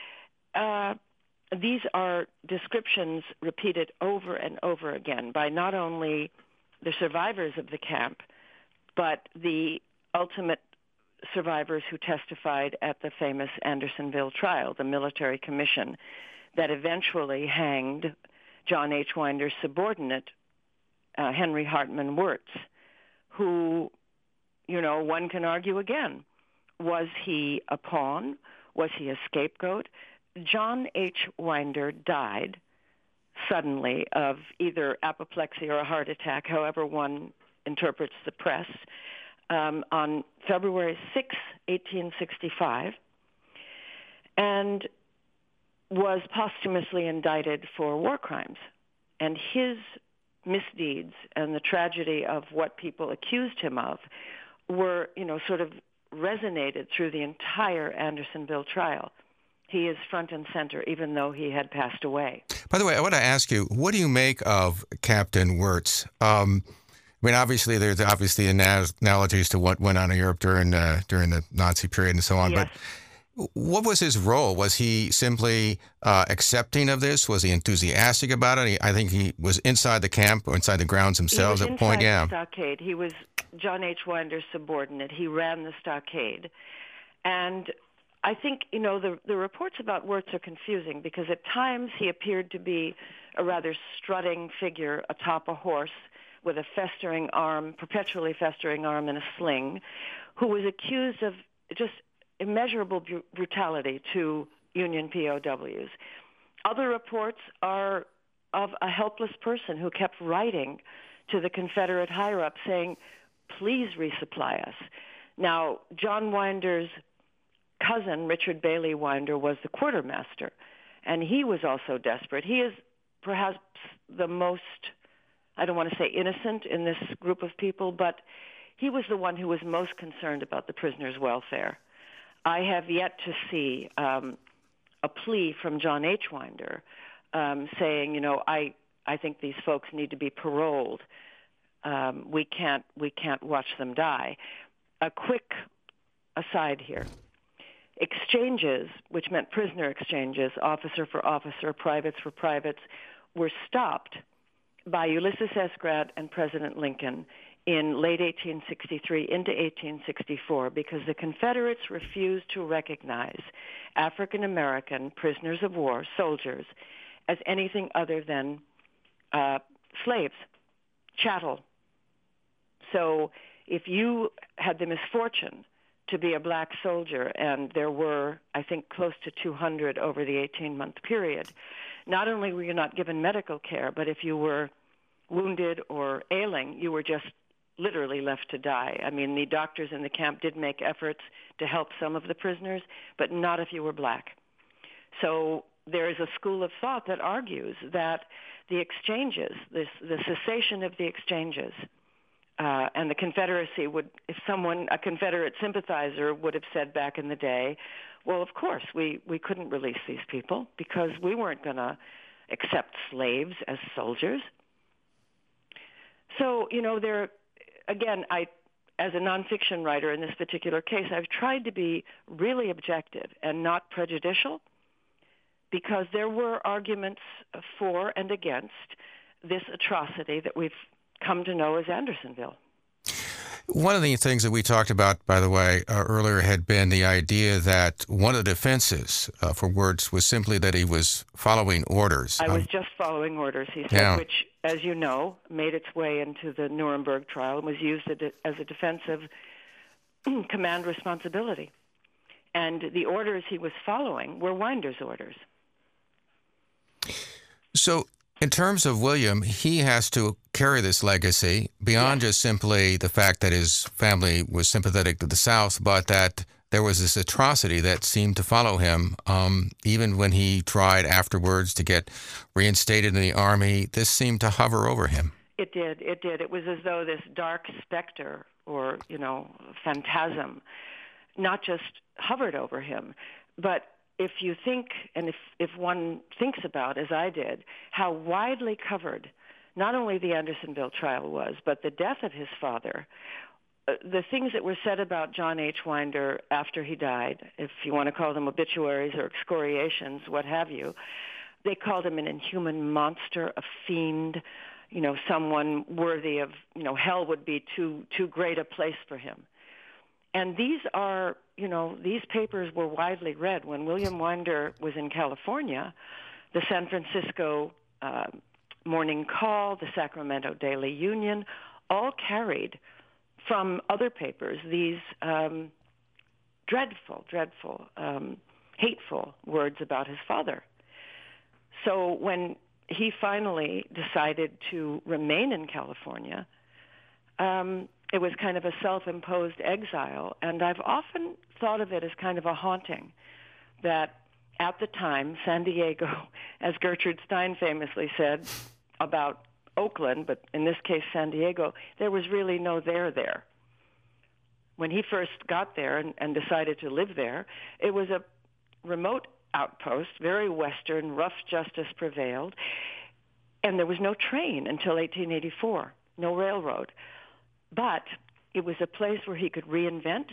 E: Uh, these are descriptions repeated over and over again by not only the survivors of the camp, but the ultimate survivors who testified at the famous Andersonville trial, the military commission that eventually hanged John H. Winder's subordinate, uh, Henry Hartman Wirtz, who, you know, one can argue again, was he a pawn? Was he a scapegoat? John H. Winder died suddenly of either apoplexy or a heart attack, however one interprets the press, um, on February sixth, eighteen sixty-five, and was posthumously indicted for war crimes. And his misdeeds and the tragedy of what people accused him of were, you know, sort of resonated through the entire Andersonville trial. He is front and center, even though he had passed away.
B: By the way, I want to ask you, what do you make of Captain Wirtz? Um, I mean, obviously, there's obviously analogies to what went on in Europe during uh, during the Nazi period and so on.
E: Yes.
B: But what was his role? Was he simply uh, accepting of this? Was he enthusiastic about it? He, I think he was inside the camp or inside the grounds themselves
E: at
B: that point. Yeah,
E: the stockade. He was John H. Winder's subordinate. He ran the stockade, and I think, you know, the, the reports about Wirtz are confusing because at times he appeared to be a rather strutting figure atop a horse with a festering arm, perpetually festering arm in a sling, who was accused of just immeasurable br- brutality to Union P O Ws. Other reports are of a helpless person who kept writing to the Confederate higher-ups saying, please resupply us. Now, John Winder's cousin, Richard Bailey Winder, was the quartermaster, and he was also desperate. He is perhaps the most, I don't want to say innocent in this group of people, but he was the one who was most concerned about the prisoners' welfare. I have yet to see um, a plea from John H. Winder um, saying, you know, I, I think these folks need to be paroled. Um, we can't we can't watch them die. A quick aside here. Exchanges, which meant prisoner exchanges, officer for officer, privates for privates, were stopped by Ulysses S. Grant and President Lincoln in late eighteen sixty-three into eighteen sixty-four because the Confederates refused to recognize African American prisoners of war, soldiers, as anything other than uh, slaves, chattel. So if you had the misfortune to be a black soldier, and there were, I think, close to two hundred over the eighteen-month period, not only were you not given medical care, but if you were wounded or ailing, you were just literally left to die. I mean, the doctors in the camp did make efforts to help some of the prisoners, but not if you were black. So there is a school of thought that argues that the exchanges, this, the cessation of the exchanges, Uh, and the Confederacy would, if someone, a Confederate sympathizer would have said back in the day, well, of course, we, we couldn't release these people because we weren't going to accept slaves as soldiers. So, you know, there, again, I, as a nonfiction writer in this particular case, I've tried to be really objective and not prejudicial because there were arguments for and against this atrocity that we've come to know as Andersonville.
B: One of the things that we talked about, by the way, uh, earlier had been the idea that one of the defenses uh, for Wirtz was simply that he was following orders.
E: I
B: um,
E: was just following orders, he said,
B: yeah.
E: which, as you know, made its way into the Nuremberg trial and was used as a defensive command responsibility. And the orders he was following were Winder's orders.
B: So in terms of William, he has to carry this legacy beyond
E: yes.
B: just simply the fact that his family was sympathetic to the South, but that there was this atrocity that seemed to follow him, um, even when he tried afterwards to get reinstated in the Army. This seemed to hover over him.
E: It did. It did. It was as though this dark specter or, you know, phantasm not just hovered over him, but if you think, and if, if one thinks about, as I did, how widely covered not only the Andersonville trial was, but the death of his father, uh, the things that were said about John H. Winder after he died, if you want to call them obituaries or excoriations, what have you, they called him an inhuman monster, a fiend, you know, someone worthy of, you know, hell would be too too great a place for him. And these are, you know, these papers were widely read. When William Winder was in California, the San Francisco uh, Morning Call, the Sacramento Daily Union, all carried from other papers these um, dreadful, dreadful, um, hateful words about his father. So when he finally decided to remain in California, um, it was kind of a self-imposed exile, and I've often thought of it as kind of a haunting that at the time, San Diego, as Gertrude Stein famously said about Oakland, but in this case San Diego, there was really no there there. When he first got there and, and decided to live there, it was a remote outpost, very Western, rough justice prevailed, and there was no train until eighteen eighty-four, no railroad. But it was a place where he could reinvent,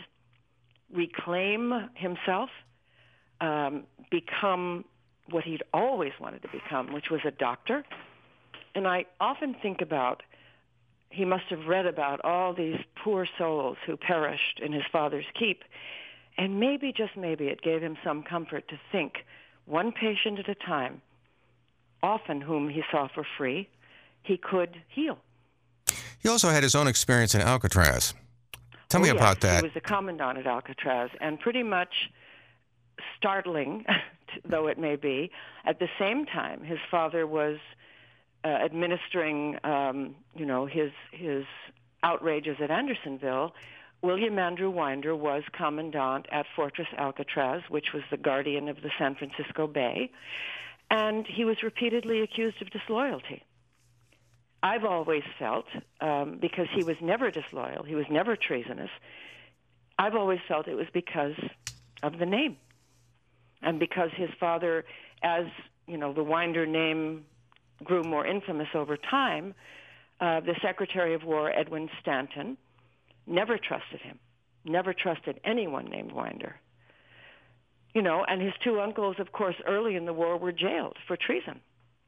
E: reclaim himself, um, become what he'd always wanted to become, which was a doctor. And I often think about, he must have read about all these poor souls who perished in his father's keep. And maybe, just maybe, it gave him some comfort to think, one patient at a time, often whom he saw for free, he could heal.
B: He also had his own experience in Alcatraz. Tell
E: oh,
B: me
E: yes.
B: about that.
E: He was the commandant at Alcatraz, and pretty much startling, though it may be, at the same time his father was uh, administering, um, you know, his his outrages at Andersonville. William Andrew Winder was commandant at Fortress Alcatraz, which was the guardian of the San Francisco Bay, and he was repeatedly accused of disloyalty. I've always felt, um, because he was never disloyal, he was never treasonous, I've always felt it was because of the name. And because his father, as, you know, the Winder name grew more infamous over time, uh, the Secretary of War, Edwin Stanton, never trusted him, never trusted anyone named Winder. You know, and his two uncles, of course, early in the war were jailed for treason.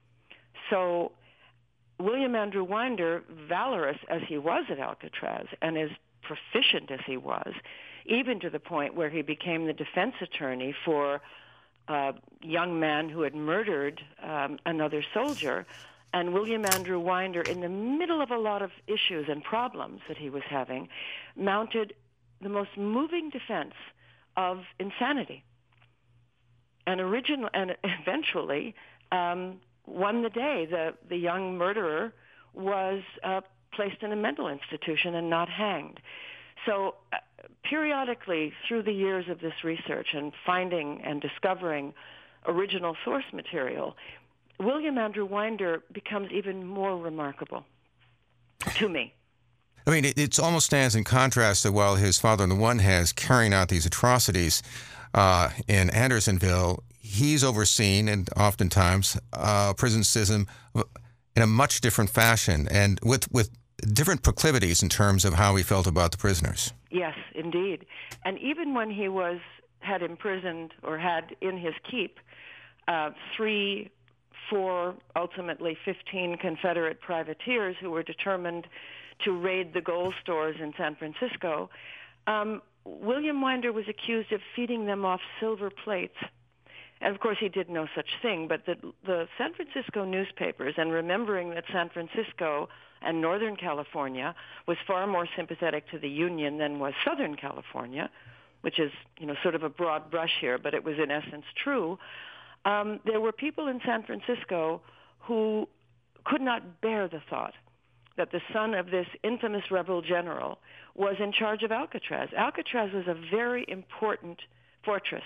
E: So William Andrew Winder, valorous as he was at Alcatraz and as proficient as he was, even to the point where he became the defense attorney for a young man who had murdered um, another soldier, and William Andrew Winder, in the middle of a lot of issues and problems that he was having, mounted the most moving defense of insanity, and original and eventually um, won the day. The the young murderer was uh, placed in a mental institution and not hanged. So uh, periodically through the years of this research and finding and discovering original source material, William Andrew Winder becomes even more remarkable to me.
B: I mean, it it's almost stands in contrast to while his father, on the one hand, is carrying out these atrocities uh, in Andersonville, he's overseen, and oftentimes, uh, prison system in a much different fashion and with, with different proclivities in terms of how he felt about the prisoners.
E: Yes, indeed. And even when he was had imprisoned or had in his keep uh, three, four, ultimately fifteen Confederate privateers who were determined to raid the gold stores in San Francisco, um, William Winder was accused of feeding them off silver plates. And, of course, he did no such thing, but the, the San Francisco newspapers, and remembering that San Francisco and Northern California was far more sympathetic to the Union than was Southern California, which is, you know, sort of a broad brush here, but it was in essence true, um, there were people in San Francisco who could not bear the thought that the son of this infamous rebel general was in charge of Alcatraz. Alcatraz was a very important fortress.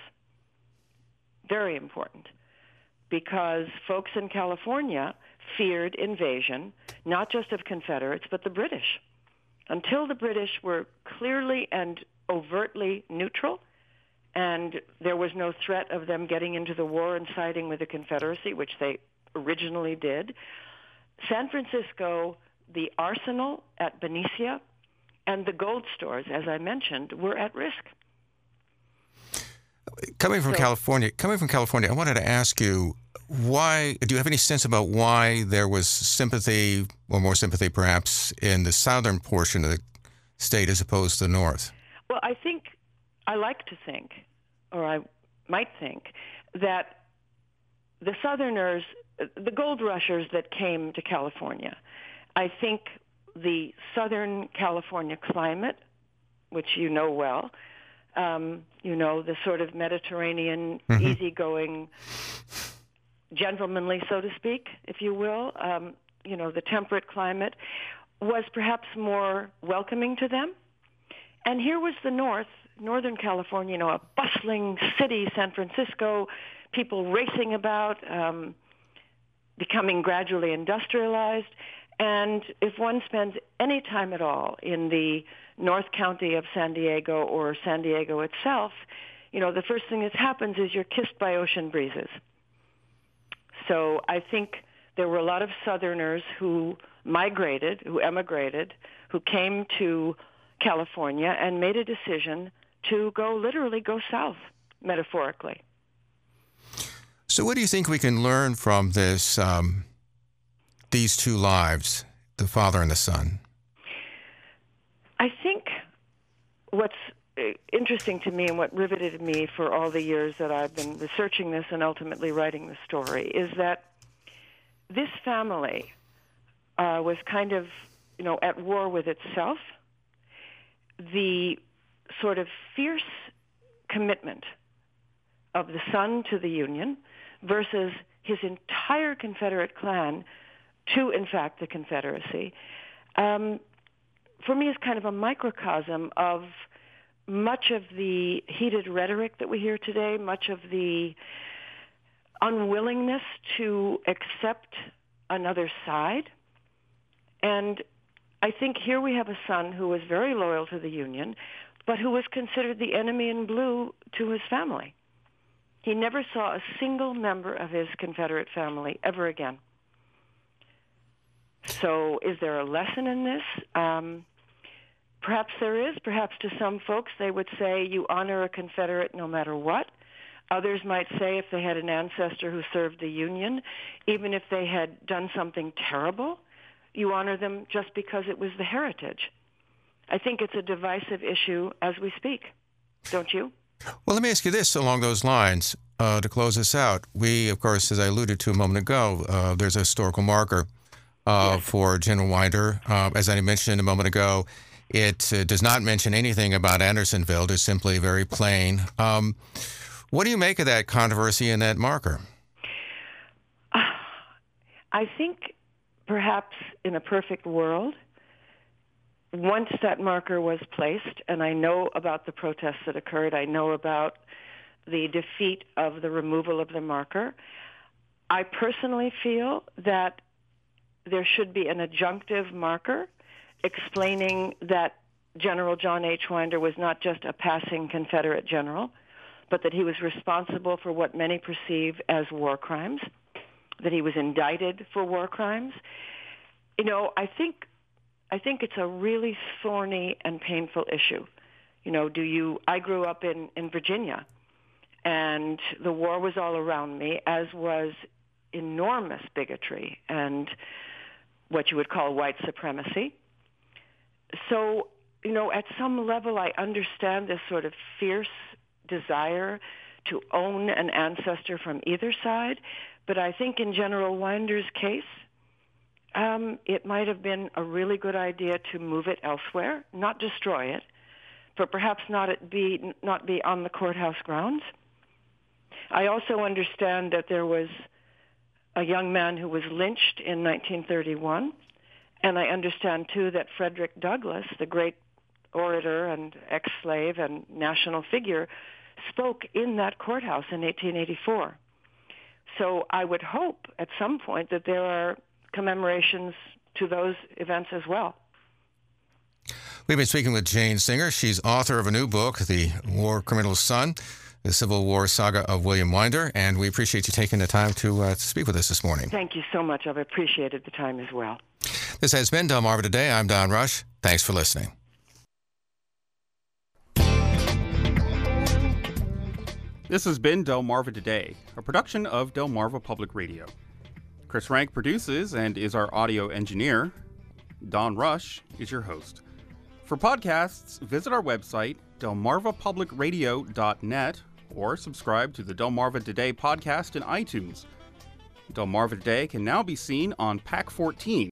E: Very important, because folks in California feared invasion, not just of Confederates, but the British. Until the British were clearly and overtly neutral, and there was no threat of them getting into the war and siding with the Confederacy, which they originally did, San Francisco, the arsenal at Benicia, and the gold stores, as I mentioned, were at risk.
B: Coming from
E: so,
B: California, coming from California, I wanted to ask you, why, do you have any sense about why there was sympathy, or more sympathy perhaps, in the southern portion of the state as opposed to the north?
E: Well, I think, I like to think, or I might think, that the Southerners, the gold rushers that came to California, I think the Southern California climate, which you know well, um, you know, the sort of Mediterranean, mm-hmm. easygoing, gentlemanly, so to speak, if you will, um, you know, the temperate climate, was perhaps more welcoming to them. And here was the North, Northern California, you know, a bustling city, San Francisco, people racing about, um, becoming gradually industrialized. And if one spends any time at all in the North County of San Diego or San Diego itself, you know, the first thing that happens is you're kissed by ocean breezes. So I think there were a lot of Southerners who migrated, who emigrated, who came to California and made a decision to go, literally go south, metaphorically.
B: So what do you think we can learn from this, um, these two lives, the father and the son?
E: I think what's interesting to me and what riveted me for all the years that I've been researching this and ultimately writing the story is that this family uh, was kind of, you know, at war with itself. The sort of fierce commitment of the son to the Union versus his entire Confederate clan to, in fact, the Confederacy, um, for me is kind of a microcosm of much of the heated rhetoric that we hear today, much of the unwillingness to accept another side. And I think here we have a son who was very loyal to the Union, but who was considered the enemy in blue to his family. He never saw a single member of his Confederate family ever again. So is there a lesson in this? Um, perhaps there is. Perhaps to some folks they would say you honor a Confederate no matter what. Others might say if they had an ancestor who served the Union, even if they had done something terrible, you honor them just because it was the heritage. I think it's a divisive issue as we speak, don't you?
B: Well, let me ask you this along those lines uh, to close this out. We, of course, as I alluded to a moment ago, uh, there's a historical marker uh, yes. for General Winder. Uh, as I mentioned a moment ago, it uh, does not mention anything about Andersonville. It's simply very plain. Um, what do you make of that controversy and that marker?
E: Uh, I think perhaps in a perfect world, once that marker was placed, and I know about the protests that occurred, I know about the defeat of the removal of the marker, I personally feel that there should be an adjunctive marker explaining that General John H. Winder was not just a passing Confederate general, but that he was responsible for what many perceive as war crimes, that he was indicted for war crimes. You know, I think I think it's a really thorny and painful issue. You know, do you I grew up in, in Virginia, and the war was all around me, as was enormous bigotry and what you would call white supremacy. So, you know, at some level I understand this sort of fierce desire to own an ancestor from either side, but I think in General Winder's case, um, it might have been a really good idea to move it elsewhere, not destroy it, but perhaps not it be not be on the courthouse grounds. I also understand that there was a young man who was lynched in nineteen thirty-one, and I understand too that Frederick Douglass, the great orator and ex-slave and national figure, spoke in that courthouse in eighteen eighty-four. So I would hope at some point that there are commemorations to those events as well.
B: We've been speaking with Jane Singer. She's author of a new book, The War Criminal's Son, The Civil War Saga of William Winder, and we appreciate you taking the time to, uh, to speak with us this morning.
E: Thank you so much. I've appreciated the time as well.
B: This has been Delmarva Today. I'm Don Rush. Thanks for listening.
A: This has been Delmarva Today, a production of Delmarva Public Radio. Chris Rank produces and is our audio engineer. Don Rush is your host. For podcasts, visit our website, delmarva public radio dot net, or subscribe to the Delmarva Today podcast in iTunes. Delmarva Today can now be seen on Pac fourteen,